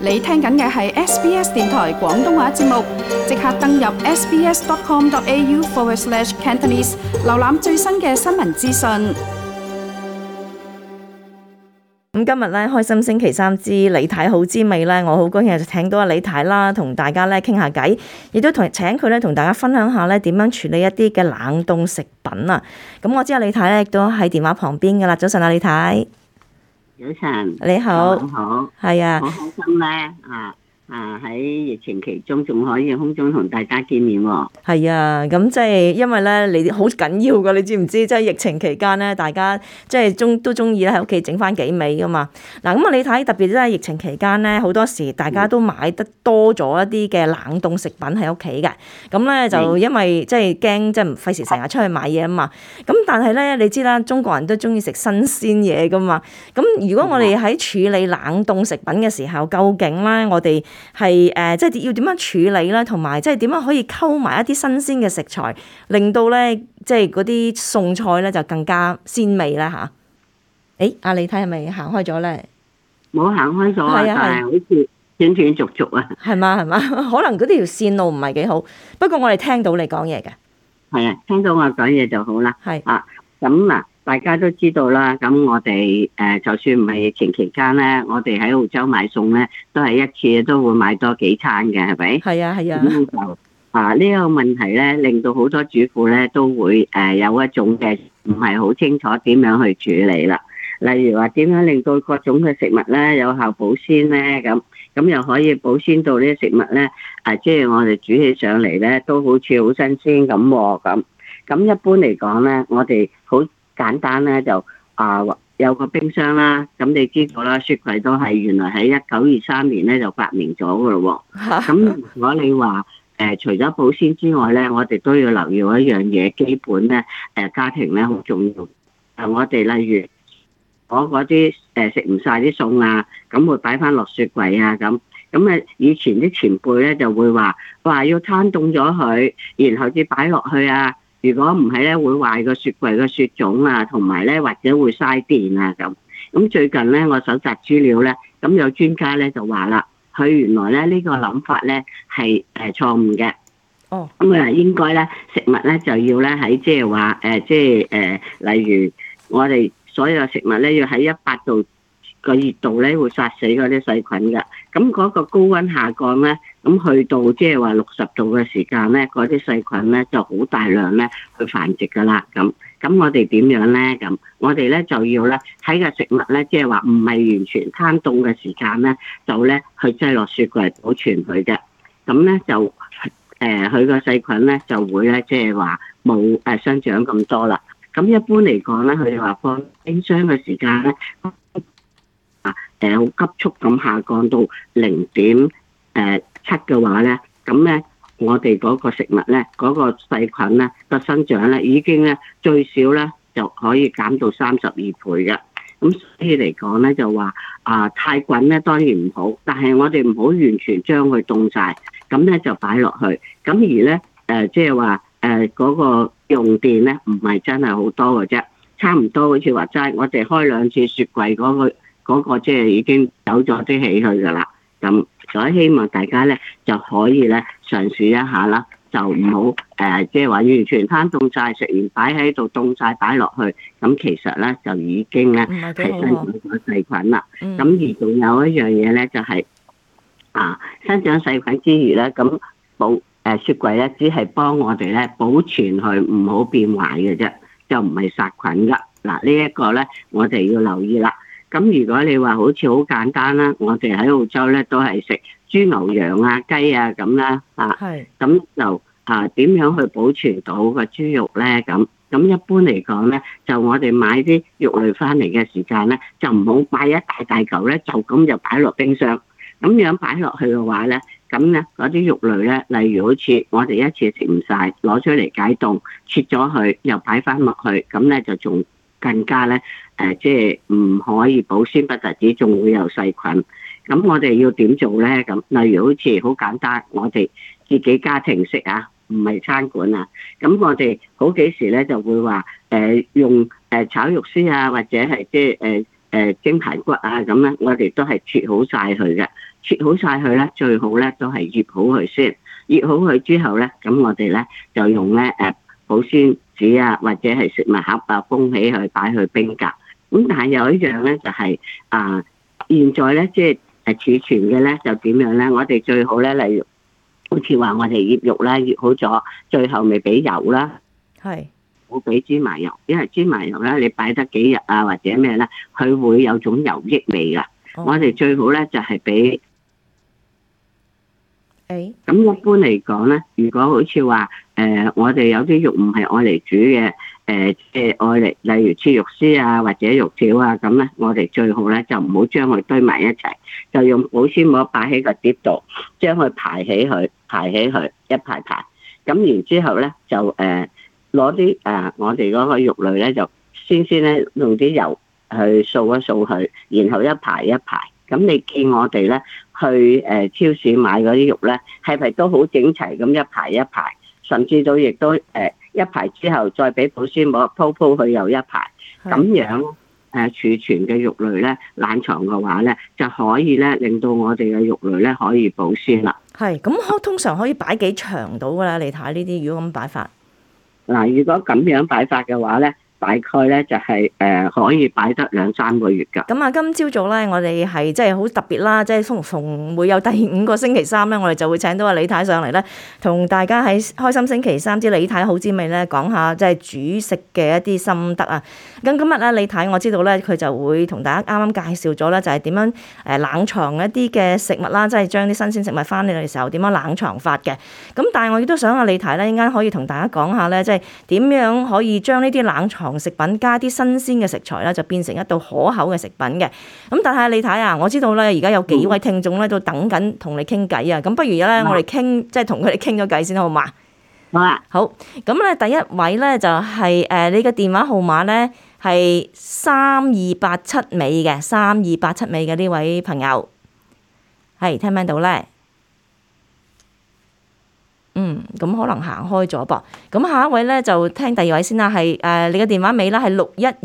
你聽緊嘅係 SBS 電台廣東話節目，即刻登入 sbs.com.au/Cantonese， 瀏覽最新嘅新聞資訊。 咁今日咧開心星期三之李太好滋味咧，我好高興就請到阿李太啦，同大家咧傾下偈，亦都請佢咧同大家分享下咧點樣處理一啲嘅冷凍食品啊。咁我知阿李太咧亦都喺電話旁邊噶啦。早晨啊，李太。 早晨， 你好。 好， 係啊， 好開心咧喺疫情期中仲可以空中同大家見面喎。 係啊，咁即係因為咧，你好緊要噶，你知唔知？即係疫情期間咧，大家即係都中意咧喺屋企整翻幾味噶嘛。嗱，咁啊，你睇特別咧疫情期間咧，好多時大家都買得多咗一啲嘅冷凍食品喺屋企嘅。咁咧就因為即係驚即係唔費事成日出去買嘢啊嘛。咁但係咧，你知啦，中國人都中意食新鮮嘢噶嘛。咁如果我哋喺處理冷凍食品嘅時候，究竟咧我哋係即係要點樣處理咧，同埋即係點樣可以溝埋一啲新鮮嘅食材，令到咧即係嗰啲餸菜咧就更加鮮味咧嚇。阿李太係咪行開咗咧？ 冇行開咗啊，但係好似斷斷續續啊。 係嘛？可能嗰條線路唔係幾好，不過我哋聽到你講嘢嘅。 係啊，聽到我講嘢就好啦。 係啊，咁嗱。大家都知道啦，咁我哋就算唔係疫情期間咧，我哋喺澳洲買餸咧，都係一次都會買多幾餐嘅，係咪？ 係啊。 咁就呢個問題咧，令到好多主婦咧都會有一種嘅唔係好清楚點樣去處理啦。例如話點樣令到各種嘅食物咧有效保鮮咧，咁又可以保鮮到呢啲食物咧，即係我哋煮起上嚟咧都好似好新鮮咁喎，咁一般嚟講咧，我哋好簡單咧就有個冰箱啦，咁你知道啦，雪櫃都係原來喺1923年咧就發明咗噶咯喎。咁如果你話除咗保鮮之外咧，我哋都要留意一樣嘢，基本咧家庭咧好重要。我哋例如嗰啲食唔晒啲餸啊，咁會擺翻落雪櫃啊咁。以前啲前輩咧就會話要攤凍咗佢，然後至擺落去啊。如果唔係咧，會壞個雪櫃嘅雪種啊，同埋咧或者會嘥電啊咁。咁最近咧，我搜集資料咧，咁有專家咧就話啦，佢原來咧呢個諗法咧係錯誤嘅。 哦。 咁應該咧食物咧就要咧喺即係話例如我哋所有食物咧要喺100度個熱度咧會殺死嗰啲細菌嘅。咁嗰個高溫下降咧，咁去到即係話60度嘅時間咧，嗰啲細菌咧就好大量咧去繁殖噶啦。咁我哋點樣咧？咁我哋咧就要咧喺個食物咧，即係話唔係完全攤凍嘅時間咧，就咧去擠落雪櫃保存佢嘅。咁咧就佢個細菌咧就會咧即係話冇生長咁多啦。咁一般嚟講咧，佢哋話放冰箱嘅時間咧。好急速咁下降到0.7嘅話咧，咁咧我哋嗰個食物咧，嗰個細菌咧個生長咧已經咧最少咧就可以減到32倍嘅。咁所以嚟講咧就話太滾咧當然唔好，但係我哋唔好完全將佢凍晒，咁咧就擺落去。咁而咧即係話嗰個用電咧唔係真係好多嘅啫，差唔多好似話齋我哋開2次雪櫃嗰個即係已經走咗啲氣去㗎啦。咁所以希望大家咧就可以咧嘗試一下啦，就唔好即係話完全攤凍晒，食完擺喺度凍晒擺落去，咁其實咧就已經咧係生長咗細菌啦。咁而仲有一樣嘢咧就係生長細菌之餘咧，咁雪櫃咧只係幫我哋咧保存佢唔好變壞嘅啫，就唔係殺菌㗎。嗱呢一個咧我哋要留意啦。咁如果你話好似好簡單啦，我哋喺澳洲咧都係食豬牛羊啊雞啊咁啦，咁就點樣去保存到個豬肉咧？咁一般嚟講咧，就我哋買啲肉類翻嚟嘅時間咧，就唔好買一大大嚿咧，就咁就擺落冰箱。咁樣擺落去嘅話咧，咁咧嗰啲肉類咧，例如好似我哋一次食唔晒，攞出嚟解凍，切咗佢又擺翻落去，咁咧就仲更加咧即係唔可以保鮮，不特止仲會有細菌。咁我哋要點做咧？咁例如好似好簡單，我哋自己家庭食啊，唔係餐館啊。咁我哋好幾時咧就會話用炒肉絲啊，或者係即係蒸排骨啊咁咧，我哋都係切好晒佢嘅，切好晒佢咧，最好咧都係醃好佢先，醃好佢之後咧，咁我哋咧就用咧保鮮紙啊，或者係食物盒啊，封起佢，擺去冰格。咁但係有一樣咧就係現在咧即係儲存嘅咧就點樣咧？我哋最好咧，例如好似話我哋醃肉啦，醃好咗，最後咪俾油啦， 係冇俾芝麻油，因為芝麻油咧你擺得幾日啊或者咩咧，佢會有種油益味噶。我哋最好咧就係俾。咁一般嚟講咧，如果好似話我哋有啲肉唔係愛嚟煮嘅，即係愛嚟，例如切肉絲啊或者肉條啊咁咧，我哋最好咧就唔好將佢堆埋一齊，就用保鮮膜擺喺個碟度，將佢排起佢一排排。咁然之後咧就攞啲我哋嗰個肉類咧就先咧用啲油去掃一掃佢，然後一排一排。咁你見我哋咧去超市買嗰啲肉咧，係咪都好整齊咁一排一排，甚至到亦都一排之後再俾保鮮膜鋪佢又一排，咁樣儲存嘅肉類咧冷藏嘅話咧，就可以咧令到我哋嘅肉類咧可以保鮮啦。 係咁，通常可以擺幾長到㗎啦？你睇呢啲，如果咁擺法嗱，如果咁樣擺法嘅話咧，大概咧就係可以擺得2-3個月㗎。 咁啊，今朝早咧，我哋係即係好特別啦，即係逢會有第5個星期三咧，我哋就會請到阿李太上嚟咧，同大家喺開心星期三之李太好滋味咧講下即係煮食嘅一啲心得啊。咁今日咧，李太我知道咧，佢就會同大家啱啱介紹咗咧，就係點樣冷藏一啲嘅食物啦，即係將啲新鮮食物翻嚟嘅時候點樣冷藏法嘅。咁但係我亦都想阿李太咧，陣間可以同大家講下咧，即係點樣可以將呢啲冷藏食品加啲新鮮嘅食材咧，就變成一道可口嘅食品嘅。咁但係李太啊，我知道咧，而家有幾位聽眾咧都等緊同你傾偈啊。咁不如咧，我哋傾即係同佢哋傾咗偈先好嘛？ 好啊。 好。咁咧，第一位咧就係你嘅電話號碼咧係3287尾嘅3287尾嘅呢位朋友，係聽唔聽到咧？咁可能行開咗噃。咁下一位咧就聽第二位先啦，係你嘅電話尾啦係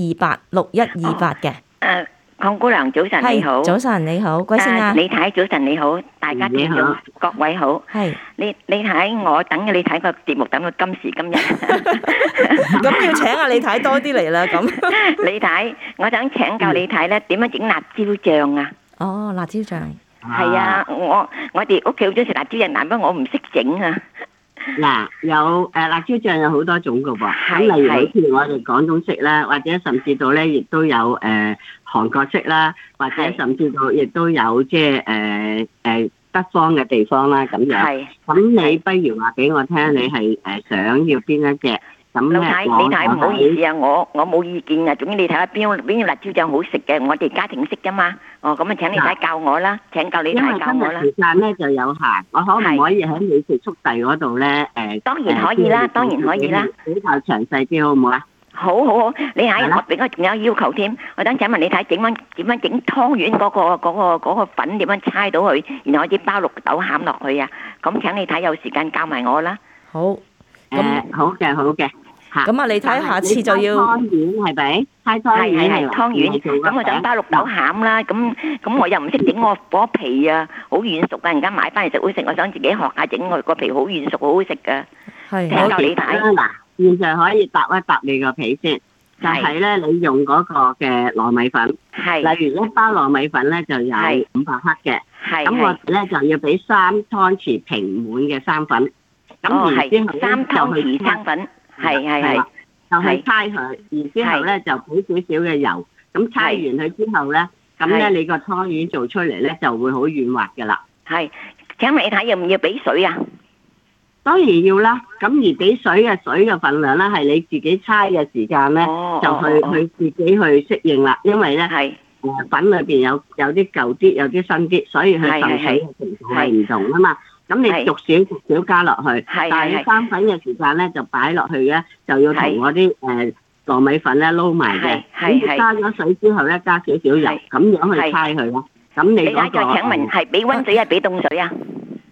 6128嘅。 鄺姑娘早晨你好。 早晨你好，貴姓啊？ 李太早晨你好，大家聽眾各位好。 係。 李太，我等你睇個節目等到今時今日。 咁要請阿李太多啲嚟啦，咁。 李太，我想請教李太咧，點樣整辣椒醬啊？ 哦，辣椒醬。 係啊，我哋屋企好中意食辣椒醬，但不過我唔識整啊。 嗱，有辣椒醬有好多種噶噃，咁例如好似我哋廣東式啦，或者甚至到咧亦都有韓國式啦，或者甚至到亦都有即係北方嘅地方啦咁樣。咁你不如話俾我聽，你係想要邊一隻？咁咧， 李太唔好意思啊，我冇意見啊。總之你睇下邊辣椒醬好食嘅，我哋家庭式噶嘛。哦，咁啊請李太教我啦，請教李太教我啦。 因為今日時間咧就有限，我可唔可以喺美食速遞嗰度咧？ 當然可以啦，當然可以啦。 比較詳細啲好唔好啊？ 好，李太，我俾我仲有要求添，我想請問李太點樣整湯圓嗰個粉點樣猜到佢，然後可以包綠豆餡落去啊？咁請李太有時間教埋我啦。 好。 好嘅。 咁啊，你睇下次就要湯圓係咪？猜湯圓係湯圓。咁我想包綠豆餡啦。咁我又唔識整嗰皮啊，好軟熟啊！人家買翻嚟食好食，我想自己學下整個皮好軟熟，好好食噶。係。請教李太。 嗱，現在可以搭一搭你個皮先，就係咧，你用嗰個嘅糯米粉。係。例如一包糯米粉咧就有500克嘅。係。咁我哋咧就要俾3湯匙平滿嘅生粉。咁然之後 3湯匙生粉。係， 就去猜佢，然之後咧就俾少少嘅油，咁猜完佢之後咧，咁咧你個湯圓做出嚟咧就會好軟滑噶啦。係， 請問你睇要唔要俾水啊？ 當然要啦，咁而俾水嘅份量咧係你自己猜嘅時間咧，就去自己去適應啦，因為咧粉裏邊有啲舊啲，有啲新啲，所以佢受水嘅程度係唔同啊嘛。咁你逐少加落去，但係你生粉嘅時間咧就擺落去咧，就要同嗰啲糯米粉咧撈埋嘅。咁加咗水之後咧，加少少油，咁樣去猜佢咯。咁你嗰個， 請問係俾溫水啊，俾凍水啊？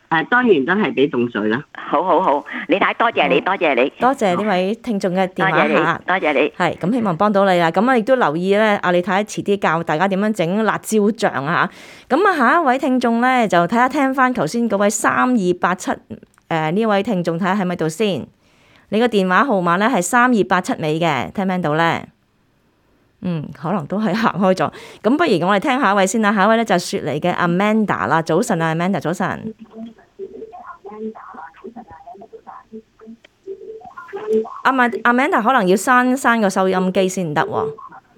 當然都係俾凍水啦。 好好好，李太多謝你，多謝你， 多謝呢位聽眾嘅電多謝你話嚇，， 多謝你。 係咁希望幫到你啦。咁啊亦都留意咧，李太遲啲教大家點樣整辣椒醬啊嚇。咁啊下一位聽眾咧就睇下聽翻頭先嗰位3287呢位聽眾睇下喺咪度先。你個電話號碼咧係3287尾嘅，聽唔聽到咧？可能都係行開咗。咁不如我哋聽下一位先啦。下一位咧就係雪梨嘅 Amanda 啦。早晨啊 ，Amanda 早晨。Amanda 可能要閂個收音機先得喎。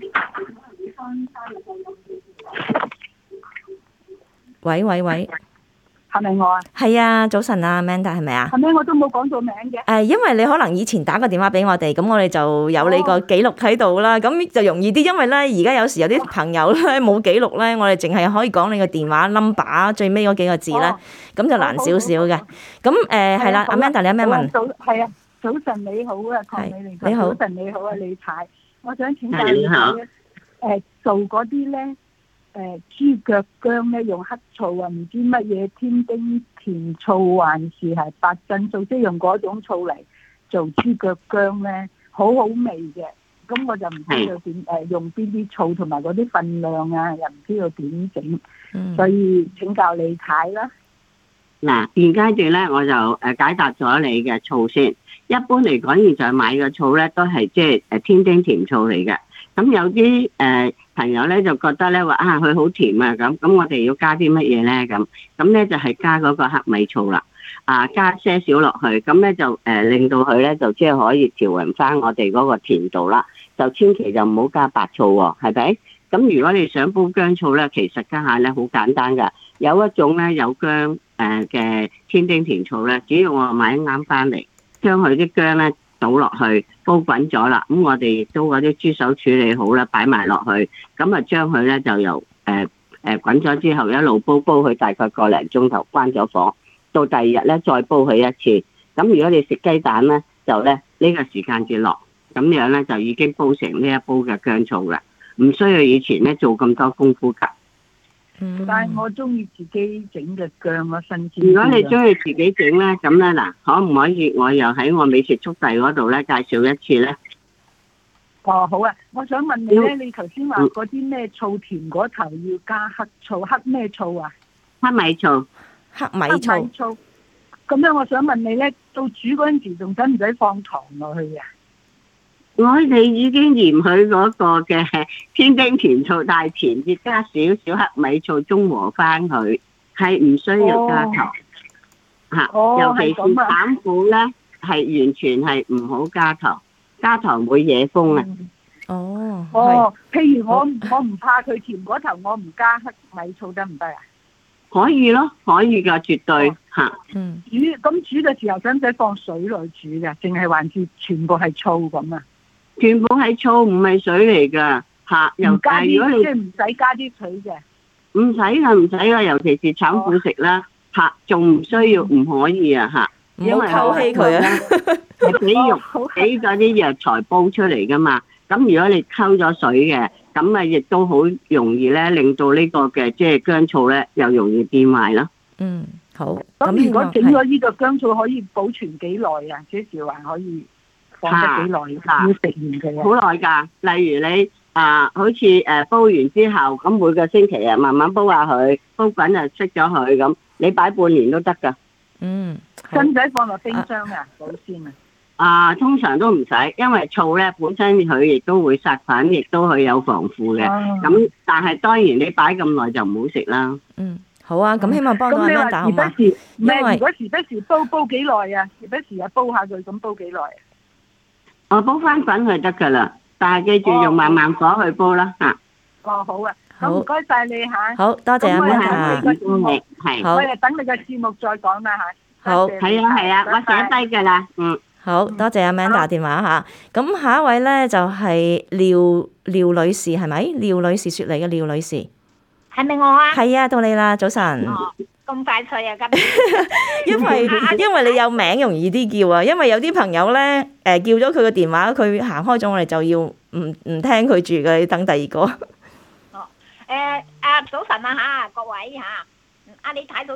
喂， 係咪我啊？ 係啊，早晨啊 ，Amanda 係咪啊？ 係咪我都冇講到名嘅？ 因為你可能以前打個電話俾我哋，咁我哋就有你個記錄喺度啦，咁就容易啲。因為咧，而家有時有啲朋友咧冇記錄咧，我哋淨係可以講你個電話 number 最尾嗰幾個字咧，咁就難少少嘅。咁係啦，Amanda 你有咩問？ 係啊，早晨你好啊，鄺美玲。 你好。 早晨你好啊，李太。我想請教你咧，做嗰啲咧。豬腳薑咧用黑醋啊，唔知乜嘢添丁甜醋還是係白振醋，即係用嗰種醋嚟做豬腳薑咧，好好味嘅。咁我就唔知道點用邊啲醋同埋嗰啲份量啊，又唔知道點整，所以請教你睇啦。 嗱，現階段咧我就解答咗你嘅醋先。一般嚟講，現在買嘅醋咧都係即係添丁甜醋嚟嘅。咁有啲朋友咧就覺得咧話佢好甜啊，咁我哋要加啲乜嘢咧？咁咧就係加嗰個黑米醋啦，加些少落去，咁咧就令到佢咧就即係可以調勻翻我哋嗰個甜度啦。就千祈就唔好加白醋喎，係咪？咁如果你想煲薑醋咧，其實家下咧好簡單噶，有一種咧有薑嘅添丁甜醋咧，只要我買啱翻嚟，將佢啲薑咧倒落去煲滾咗啦，咁我哋亦都嗰啲豬手處理好啦，擺埋落去，咁啊將佢咧就由滾咗之後一路煲佢大概個零鐘頭，關咗火，到第二日咧再煲佢一次。咁如果你食雞蛋咧，就咧呢個時間至落，咁樣咧就已經煲成呢一煲嘅薑醋啦，唔需要以前咧做咁多功夫㗎。 但係我中意自己整嘅薑咯，新鮮。 如果你中意自己整咧，咁咧嗱，可唔可以我又喺我美食速遞嗰度咧介紹一次咧？ 好啊！我想問你咧，你頭先話嗰啲咩醋甜嗰頭要加黑醋，黑咩醋啊？ 黑米醋。 黑米醋。 咁樣我想問你咧，到煮嗰陣時仲使唔使放糖落去啊？ 我哋已經嫌佢嗰個嘅添丁甜醋太甜，要加少少黑米醋中和翻佢，係唔需要加糖。尤其是淡苦咧，係完全係唔好加糖，加糖會惹風啊。 譬如我唔怕佢甜嗰頭，我唔加黑米醋得唔得啊？ 可以咯，可以噶，絕對吓。 煮嘅時候使唔使放水落去煮噶？淨係還是全部係醋咁啊？ 全部係醋，唔係水嚟噶吓。又加啲，如果你即係唔使加啲水嘅。 唔使噶，尤其是炒苦食啦吓，仲唔需要，唔可以啊吓。 因為溝稀佢啊， 係俾肉俾嗰啲藥材煲出嚟噶嘛。咁如果你溝咗水嘅，咁啊亦都好容易咧，令到呢個嘅即係薑醋咧，又容易變壞咯。 好。 咁如果整咗呢個薑醋可以保存幾耐啊？即時還可以放得幾耐？要食完佢好耐㗎。例如你好似煲完之後，咁每個星期啊，慢慢煲下佢，煲滾就熄咗佢咁，你擺半年都得㗎。 使唔使放落冰箱啊？保鮮啊？ 通常都唔使，因為醋咧本身佢亦都會殺菌，亦都佢有防腐嘅。咁但係當然你擺咁耐就唔好食啦。 好啊，咁希望幫到阿 Amanda 好嘛？ 因為如果時不時煲幾耐啊？時不時啊煲下佢，咁煲幾耐啊？ 我煲翻滾佢得噶啦，但係記住用慢慢火去煲啦吓。 好啊，咁唔該晒你吓。 好多謝阿 Amanda。 係。 我哋等你嘅節目再講啦吓。 好。 係啊，我寫低噶啦。 好多謝阿 Amanda 電話吓。咁下一位咧就係廖女士係咪？廖女士雪梨嘅廖女士。 係咪我啊？ 係啊，到你啦，早晨。 咁快脆啊！今因為你有名容易啲叫啊，因為有啲朋友咧叫咗佢個電話，佢行開咗，我哋就要唔聽佢住嘅，等第二個。 早晨啊嚇，各位嚇，阿李太早晨。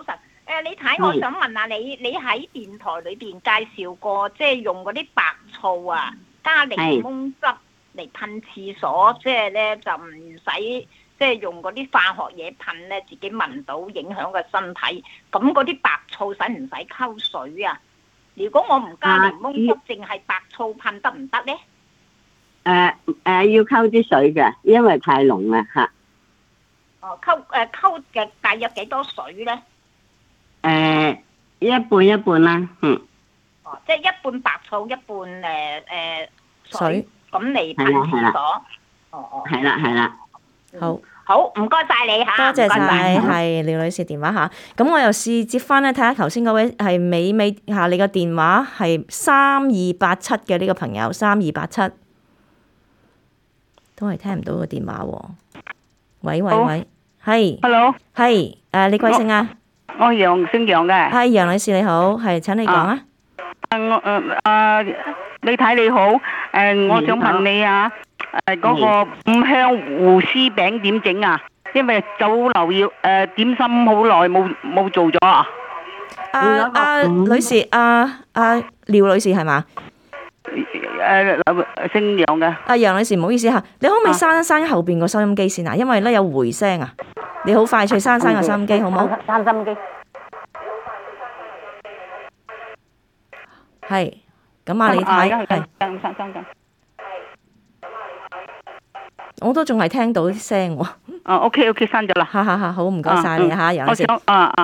你睇，我想問下你，你喺電台裏邊介紹過，即係用嗰啲白醋啊，加檸檬汁嚟噴廁所，即係咧就唔使即係用嗰啲化學嘢噴咧，自己聞到影響個身體。咁嗰啲白醋使唔使溝水啊？如果我唔加檸檬汁，淨係白醋噴得唔得咧？ 要溝啲水嘅，因為太濃啦嚇。 哦，溝嘅大約幾多水咧？ 一半一半啦， 哦，即係一半白醋，一半水，咁嚟噴廁所。哦， 係啦。 好，唔該晒你嚇， 多謝晒，係廖女士電話嚇。咁我又試接翻咧，睇下頭先嗰位係美嚇，你個電話係3287嘅呢個朋友3287，都係聽唔到個電話喎。喂，係 ，Hello， 係你貴姓啊？ 我姓楊嘅。係楊女士你好，係請你講啊。 李太你好，我想問你啊，嗰個五香胡絲餅點整啊？因為酒樓要點心好耐冇做咗啊。 女士，廖女士係嘛？ 姓楊嘅。 楊女士唔好意思嚇，你可唔可以閂一閂後邊個收音機先啊？因為咧有回聲啊。你好快脆閂個收音機好唔好？ 閂收音機。 係，咁你睇係。我都仲係聽到啲聲喎。 OK，刪咗啦。 好，唔該晒你嚇，楊女士。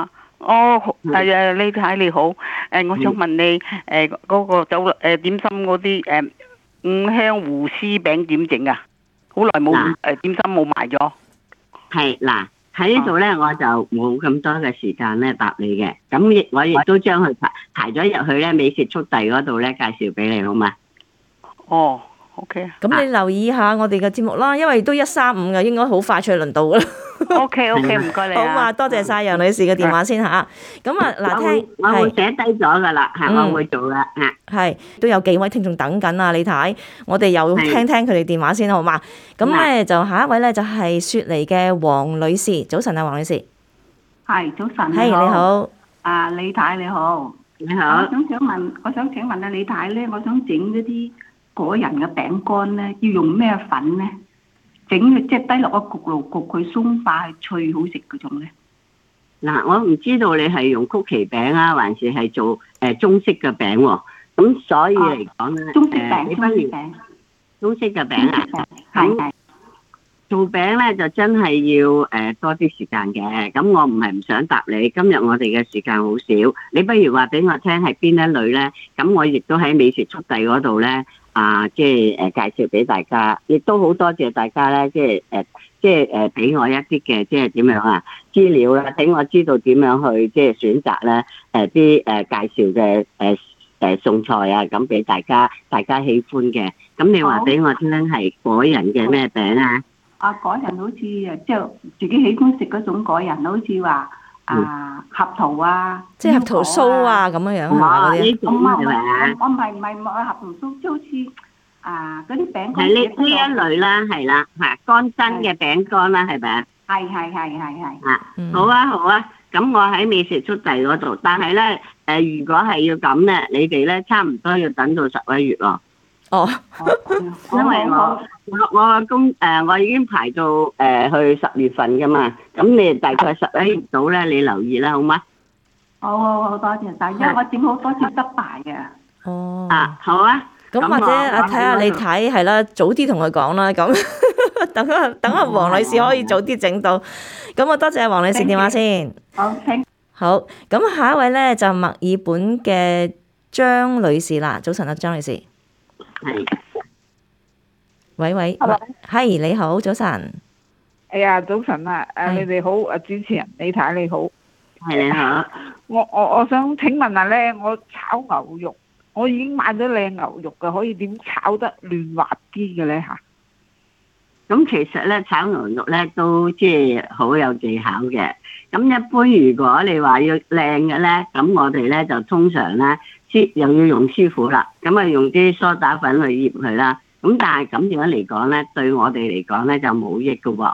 李太你好，我想問你嗰個點心嗰啲五香胡絲餅點整啊？好耐冇點心冇賣咗。 係嗱。喺呢度咧，我就冇咁多嘅時間咧答你嘅，咁我亦都將佢排咗入去咧美食速遞嗰度咧介紹俾你，好嘛？ 哦 ，OK。 咁你留意下我哋嘅節目啦，因為都135嘅，應該好快脆輪到噶啦。 OK，唔該你好嘛，多謝晒楊女士嘅電話先嚇。咁嗱， 我會寫低咗噶啦，我會做啦嚇。 係都有幾位聽眾等緊啊！你睇，我哋又聽佢哋電話先好嘛？咁咧就下一位咧就係雪梨嘅黃女士，早晨啊，黃女士。 係早晨。 係你好。 李太你好。 你好。 我想請問李太咧，我想整嗰啲果仁嘅餅乾咧，要用咩粉咧？整即係低落個焗爐焗佢鬆化脆好食嗰種咧。 嗱，我唔知道你係用曲奇餅啊，還是係做中式嘅餅喎？咁所以嚟講咧， 中式餅。 中式嘅餅啊，咁做餅咧就真係要多啲時間嘅。咁我唔係唔想答你，今日我哋嘅時間好少，你不如話俾我聽係邊一類咧？咁我亦都喺美食速遞嗰度咧。即係介紹俾大家，亦都好多謝大家咧，即係俾我一啲嘅即係點樣啊資料啦，俾我知道點樣去即係選擇咧啲介紹嘅餸菜啊，咁俾大家喜歡嘅。咁你話俾我聽係果仁嘅咩餅啊？ 果仁好似即係自己喜歡食嗰種果仁，好似話合桃啊， 即係合桃酥啊咁樣樣係嘛嗰啲？ 我唔係合桃酥，即係好似嗰啲餅乾。 係呢一類啦，係啦嚇，乾身嘅餅乾啦，係咪啊？係。好啊，咁我喺美食速遞嗰度，但係咧如果係要咁咧，你哋咧差唔多要等到11月咯。 哦， 因為我已經排到去10月份噶嘛，咁你大概11月到咧，你留意啦，好嗎？ 好多謝晒，因為我整好多次失敗嘅。 哦。 好啊。 咁或者睇下你睇係啦，早啲同佢講啦，咁等阿黃女士可以早啲整到。咁我多謝阿黃女士電話先。好，咁下一位咧就墨爾本嘅張女士啦，早晨啊，張女士。 係。 喂，係你好，早晨。 哎呀，早晨啊！你哋好，主持人李太你好。 係你好。 我想請問下咧，我炒牛肉，我已經買咗靚牛肉嘅，可以點炒得嫩滑啲嘅咧嚇？ 咁其實咧炒牛肉咧都即係好有技巧嘅。咁一般如果你話要靚嘅咧，咁我哋咧就通常咧又要用師傅啦。咁啊用啲梳打粉去醃佢啦。咁但係咁樣嚟講咧，對我哋嚟講咧就冇益嘅喎。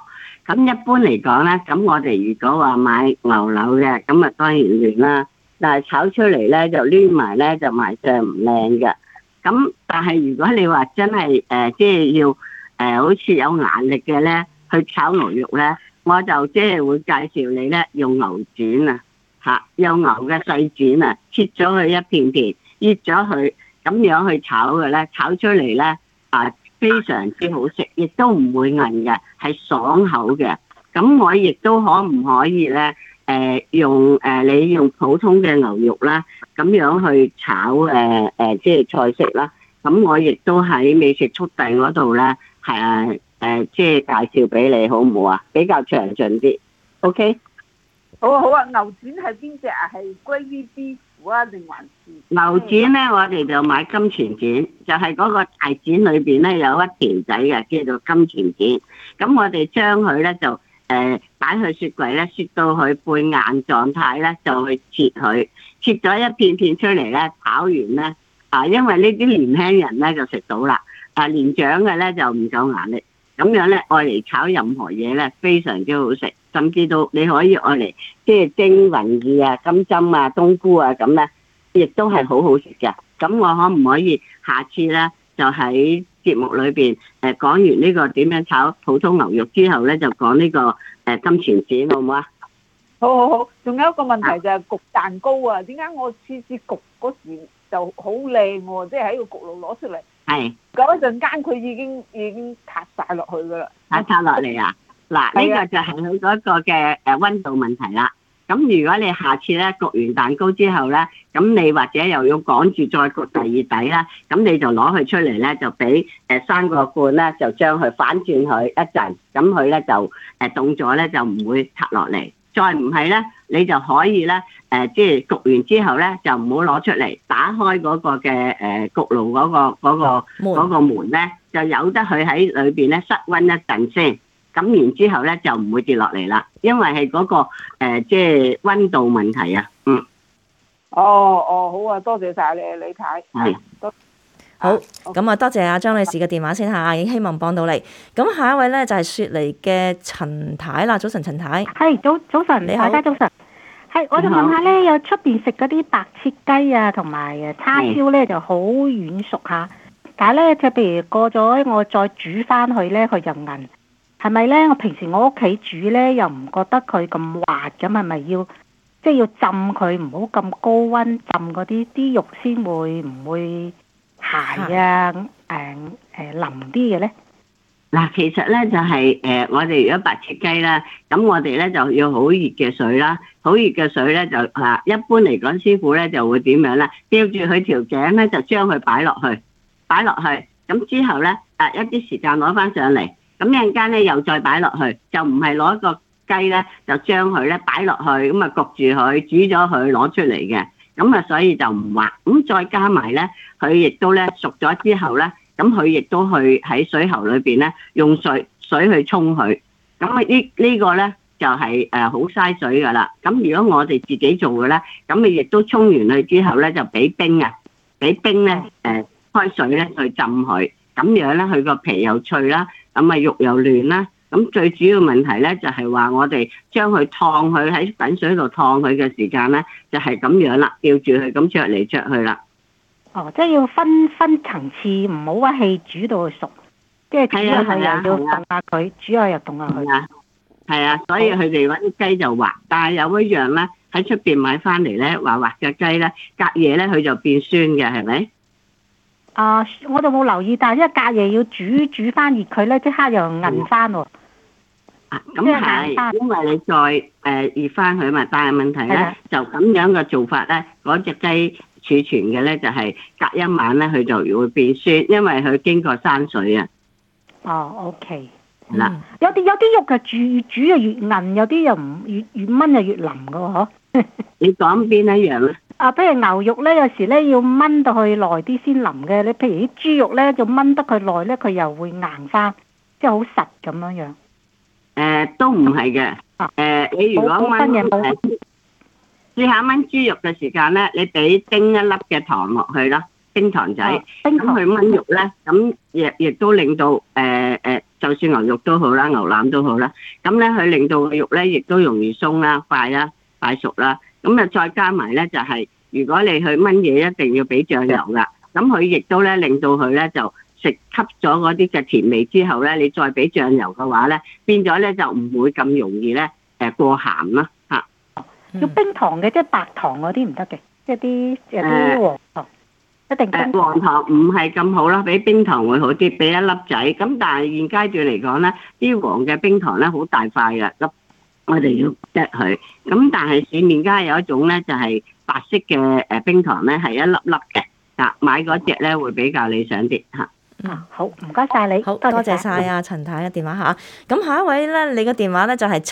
咁一般嚟講咧，咁我哋如果話買牛柳嘅，咁啊當然嫩啦。但係炒出嚟咧就攣埋咧就賣相唔靚嘅。咁但係如果你話真係即係要好似有顏力嘅咧，去炒牛肉咧，我就即係會介紹你咧用牛轉啊嚇，用牛嘅細轉啊，切咗佢一片片，醃咗佢咁樣去炒嘅咧，炒出嚟咧非常之好食，亦都唔會韌嘅，係爽口嘅。咁我亦都可唔可以咧？用你用普通嘅牛肉啦，咁樣去炒即係菜式啦。咁我亦都喺美食速遞嗰度咧，係即係介紹俾你，好唔好啊？比較詳盡啲。OK。 好啊好啊，牛展係邊隻啊？係歸於邊府啊，定還是？ 牛展咧，我哋就買金錢展，就係嗰個大展裏邊咧有一條仔嘅，叫做金錢展。咁我哋將佢咧就擺去雪櫃咧，雪到佢半硬狀態咧，就去切佢，切咗一片片出嚟咧，炒完咧因為呢啲年輕人咧就食到啦，年長嘅咧就唔夠牙力，咁樣咧愛嚟炒任何嘢咧非常之好食，甚至到你可以愛嚟即係蒸雲耳啊、金針啊、冬菇啊咁咧，亦都係好好食嘅。咁我可唔可以下次咧就喺節目裏邊講完呢個點樣炒普通牛肉之後咧，就講呢個金錢展好唔好啊？ 好好好，仲有一個問題就係焗蛋糕啊，點解我次次焗嗰時就好靚喎？即係喺個焗爐攞出嚟，係嗰一陣間佢已經塌晒落去噶啦， 塌落嚟啊！嗱，呢個就係佢嗰個嘅溫度問題啦。咁如果你下次咧焗完蛋糕之後咧，咁你或者又要趕住再焗第二底啦，咁你就攞佢出嚟咧，就俾3個罐咧，就將佢反轉佢一陣，咁佢咧就凍咗咧，就唔會塌落嚟。再唔係咧，你就可以咧即係焗完之後咧，就唔好攞出嚟，打開嗰個嘅焗爐嗰個門咧，就由得佢喺裏邊咧室溫一陣先。咁然之後咧就唔會跌落嚟啦，因為係嗰個即係溫度問題啊。 哦，好啊，多謝晒你，李太。 係。 好，咁啊，多謝阿張女士嘅電話先嚇，已經希望幫到你。咁下一位咧就係雪梨嘅陳太啦，早晨陳太。 係早晨，你好，大家早晨。係，我就問下咧，有出邊食嗰啲白切雞啊，同埋叉燒咧就好軟熟下，但係咧就譬如過咗我再煮翻去咧，佢就韌。係咪咧？我平時我屋企煮咧，又唔覺得佢咁滑咁，係咪要即係要浸佢，唔好咁高溫浸嗰啲肉先會唔會鞋啊？腍啲嘅咧？ 嗱，其實咧就係我哋如果白切雞啦，咁我哋咧就要好熱嘅水啦，好熱嘅水咧就一般嚟講，師傅咧就會點樣咧？吊住佢條頸咧，就將佢擺落去，咁之後咧一啲時間攞翻上嚟。咁一陣間咧又再擺落去，就唔係攞個雞咧，就將佢咧擺落去，咁啊焗住佢，煮咗佢攞出嚟嘅，咁啊所以就唔滑。咁再加埋咧，佢亦都咧熟咗之後咧，咁佢亦都去喺水喉裏邊咧用水去沖佢。咁啊呢個咧就係好嘥水噶啦。咁如果我哋自己做嘅咧，咁你亦都沖完佢之後咧就俾冰咧開水咧去浸佢，咁樣咧佢個皮又脆啦。咁啊肉又嫩啦，咁最主要問題咧就係話我哋將佢燙佢喺滾水度燙佢嘅時間咧，就係咁樣啦，吊住佢咁灼嚟灼去啦。 哦，即係要分層次，唔好話氣煮到佢熟，即係煮下佢又要凍下佢，煮下又凍下佢。 係啊，所以佢哋嗰啲雞就滑，但係有一樣咧喺出邊買翻嚟咧滑嘅雞咧，隔夜咧佢就變酸嘅，係咪？ 我就冇留意，但係因為隔夜要煮翻熱佢咧，即刻又韌翻喎。 咁係，因為你再熱翻佢嘛，但係問題咧就咁樣嘅做法咧，嗰隻雞儲存嘅咧就係隔一晚咧佢就會變酸，因為佢經過生水啊。 OK。 嗱， 有啲肉嘅煮就越韌，有啲又唔越燜就越腍噶喎，嗬。 你講邊一樣咧？ 譬如牛肉咧，有時咧要燜到佢耐啲先腍嘅。你譬如啲豬肉咧，就燜得佢耐咧，佢又會硬翻，即係好實咁樣樣。 都唔係嘅。你如果燜試下燜豬肉嘅時間咧，你俾叮一粒嘅糖落去啦，冰糖仔，咁佢燜肉咧，咁亦都令到就就算牛肉都好啦，牛腩都好啦。咁咧佢令到個肉咧亦都容易鬆啦、快熟啦。咁啊再加埋咧就係，如果你去炆嘢一定要俾醬油噶，咁佢亦都咧令到佢咧就吸咗嗰啲嘅甜味之後咧，你再俾醬油嘅話咧，變咗咧就唔會咁容易咧過鹹啦嚇。 要冰糖嘅，即係白糖嗰啲唔得嘅，即係有啲黃糖。一定黃糖唔係咁好啦，比冰糖會好啲，俾一粒仔。咁但係現階段嚟講咧，啲黃嘅冰糖咧好大塊嘅，咁我哋要剁佢。咁但係市面家有一種咧就係白色嘅冰糖咧，係一粒粒嘅，啊買嗰隻咧會比較理想啲嚇。 好，唔該晒你， 好多謝晒啊陳太嘅電話嚇。咁下一位咧，你嘅電話咧就係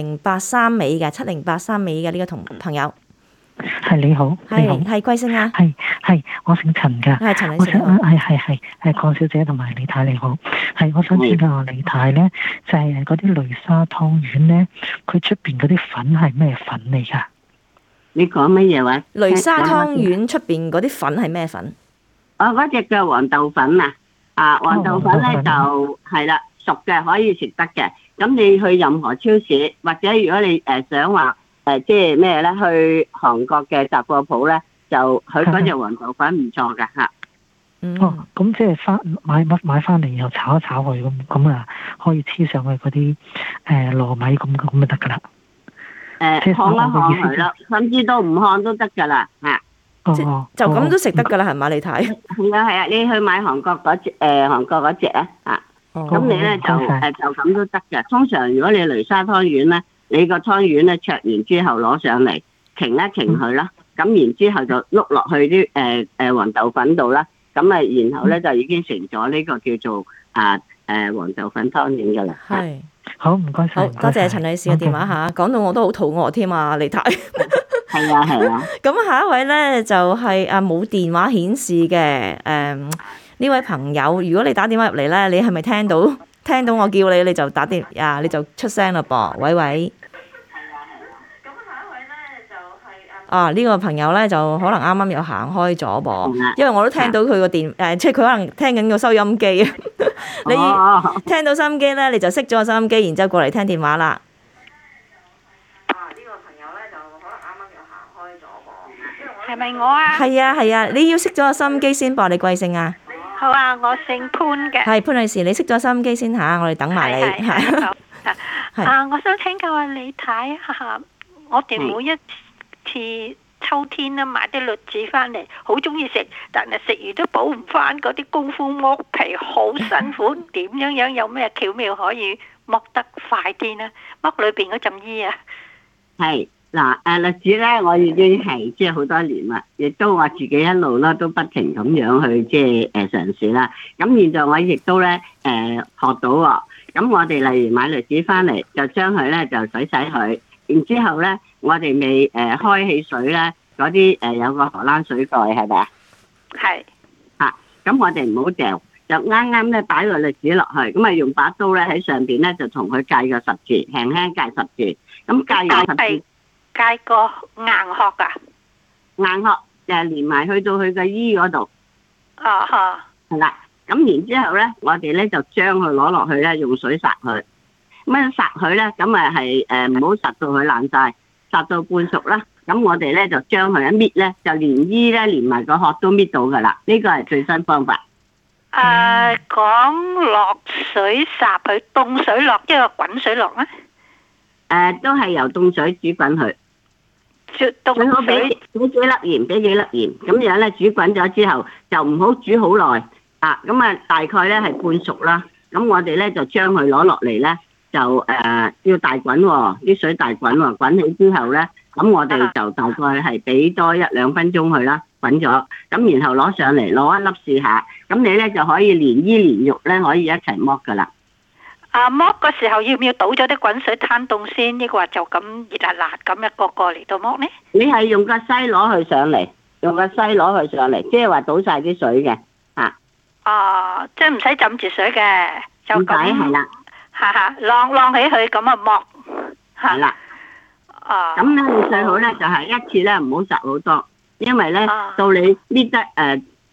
7083尾嘅7083尾嘅呢個同朋友。 係你好，你好， 係貴姓啊？ 係，我姓陳噶。 係陳女士。 係鄺小姐同埋李太你好。係，我想請教李太咧，就係嗰啲擂沙湯圓咧，佢出邊嗰啲粉係咩粉嚟㗎？ 你講乜嘢話？ 擂沙湯圓出邊嗰啲粉係咩粉？ 嗰隻叫黃豆粉啊！黃豆粉咧就係啦，熟嘅可以食得嘅。咁你去任何超市，或者如果你想話即係咩咧，去韓國嘅雜貨鋪咧，就佢嗰隻黃豆粉唔錯㗎嚇。 咁即係買翻嚟，然後炒一炒佢咁啊，可以黐上去嗰啲糯米咁就得㗎啦。 烘一烘佢咯，甚至都唔烘都得㗎啦嚇。 就咁都食得㗎啦，係嘛？你睇。 係啊，你去買韓國嗰隻韓國嗰隻啊嚇。咁你咧就咁都得嘅。通常如果你擂沙湯圓咧，你個湯圓咧焯完之後攞上嚟，擎一擎佢啦，咁然之後就碌落去啲黃豆粉度啦，咁啊然後咧就已經成咗呢個叫做黃豆粉湯圓㗎啦。 係， 好唔該晒， 多謝陳女士嘅電話嚇，講到我都好肚餓添啊，李太。 係啊。 咁下一位咧就係冇電話顯示嘅呢位朋友，如果你打電話入嚟咧，你係咪聽到我叫你，你就打電你就出聲啦噃，喂。咁下一位咧就係呢個朋友咧就可能啱啱又行開咗噃，因為我都聽到佢個電即係佢可能聽緊個收音機啊。你聽到收音機咧，你就熄咗個收音機，然之後過嚟聽電話啦。呢個朋友咧就可能啱啱又行開咗噃， 係咪我啊？ 係啊，你要熄咗個收音機先噃，你貴姓啊？ 好啊，我姓潘嘅。 係潘女士，你熄咗收音機先嚇，我哋等埋你。 係。我想請教下李太啊，我哋每一次秋天咧買啲栗子翻嚟，好中意食，但係食完都補唔翻嗰啲功夫剝皮，好辛苦。點樣有咩巧妙可以剝得快啲呢？剝裏邊嗰陣衣啊。係。 栗子咧，我已經係即係好多年啦，亦都我自己一路咧都不停咁樣去即係嘗試啦。咁現在我亦都咧學到喎。咁我哋例如買栗子翻嚟，就將佢咧就洗佢，然之後咧我哋未開汽水咧，嗰啲有個荷蘭水蓋係咪啊？ 係。 咁我哋唔好掉，就啱啱咧擺個栗子落去，咁啊用把刀咧喺上邊咧就同佢界個十字，輕輕界十字，咁界完十字。 介個硬殼啊， 硬殼連埋去到佢個衣嗰度。係啦，咁然之後咧，我哋咧就將佢攞落去咧，用水殺佢。咁殺佢咧，咁啊係唔好殺到佢爛晒，殺到半熟啦。咁我哋咧就將佢一搣咧，就連衣咧連埋個殼都搣到噶啦。呢個係最新方法。 講落水殺佢，凍水落即係滾水落咧？ 都係由凍水煮滾佢。最好俾幾粒鹽，咁樣咧煮滾咗之後，就唔好煮好耐咁啊，大概咧係半熟啦。咁我哋咧就將佢攞落嚟咧，就要大滾喎，啲水大滾喎，滾起之後咧，咁我哋就大概係俾多1-2分鐘佢啦，滾咗，咁然後攞上嚟攞一粒試下，咁你咧就可以連衣連肉咧可以一齊剝噶啦。 剝嘅時候要唔要倒咗啲滾水攤凍先？抑或就咁熱辣咁一個個嚟到剝呢？ 你係用個篩攞佢上嚟，即係話倒晒啲水嘅即係唔使浸住水嘅，就咁係啦，晾起佢咁啊剝係啦。咁咧你最好咧就係一次咧唔好烚好多，因為咧到你搣得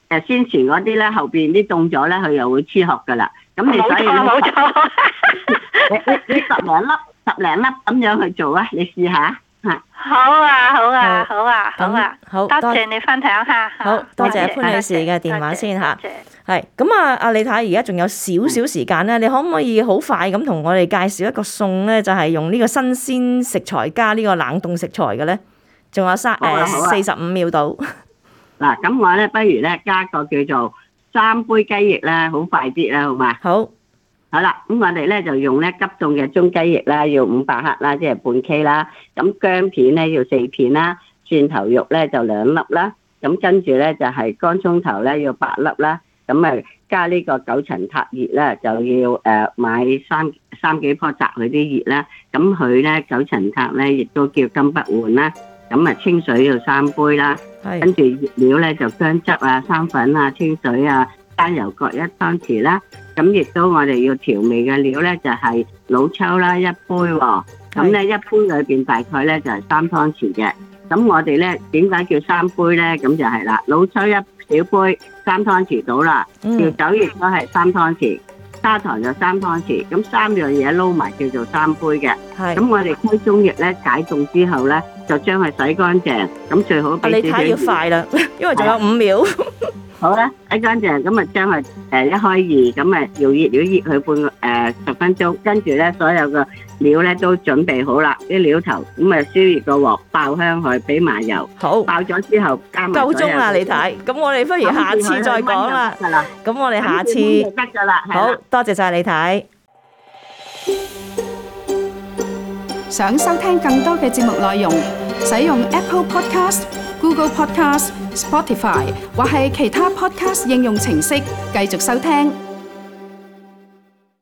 先前嗰啲咧，後邊啲凍咗咧，佢又會黐殼噶啦。咁你所以冇錯， 你十零粒咁樣去做啊，你試下嚇。 好啊， 好， 多謝你分享下。 好多謝潘女士嘅電話先嚇。係咁啊，阿李太而家仲有少少時間咧，你可唔可以好快咁同我哋介紹一個餸咧？就係用呢個新鮮食材加呢個冷凍食材嘅咧，仲有45秒到。 嗱，咁我咧不如咧加個叫做3杯雞翼啦，好快啲啦，好嘛？ 好。 好啦，咁我哋咧就用咧急凍嘅中雞翼啦，要500克啦，即係半 K 啦。咁薑片咧要4片啦，蒜頭肉咧就2粒啦。咁跟住咧就係乾葱頭咧要8粒啦。咁啊加呢個九層塔葉咧就要買三幾棵摘佢啲葉啦。咁佢咧九層塔咧亦都叫金不換啦。咁啊清水要3杯啦。跟住熱料咧就薑汁啊、生粉啊、清水啊、生油各1湯匙啦。咁亦都我哋要調味嘅料咧就係老抽啦1杯喎。咁咧一杯裏邊大概咧就係3湯匙嘅。咁我哋咧點解叫3杯咧？咁就係啦，老抽1小杯3湯匙到啦。調酒亦都係3湯匙，砂糖就3湯匙。咁3樣嘢撈埋叫做3杯嘅。咁我哋開中液咧解凍之後咧，就將佢洗乾淨。咁最好俾你睇要快啦，因為仲有5秒。 好啦，洗乾淨，咁啊將佢一開二，咁啊用熱料熱佢10分鐘，跟住咧所有嘅料咧都準備好啦，啲料頭，咁啊燒熱個鑊，爆香佢，俾麻油， 好， 爆咗之後加埋。夠鐘啦，你睇，咁我哋不如下次再講啦。咁我哋下次得㗎啦， 好多謝晒你睇。 想收聽更多嘅節目內容，使用 Apple Podcast、Google Podcast、Spotify 或係其他 Podcast 應用程式繼續收聽。